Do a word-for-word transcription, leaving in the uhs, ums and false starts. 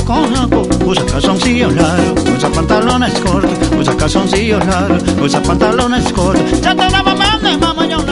conozco. Usa calzoncillos largos, usa pantalones cortos, usa calzoncillos largos, usa pantalones cortos. Ya te la mamá de mamá yo.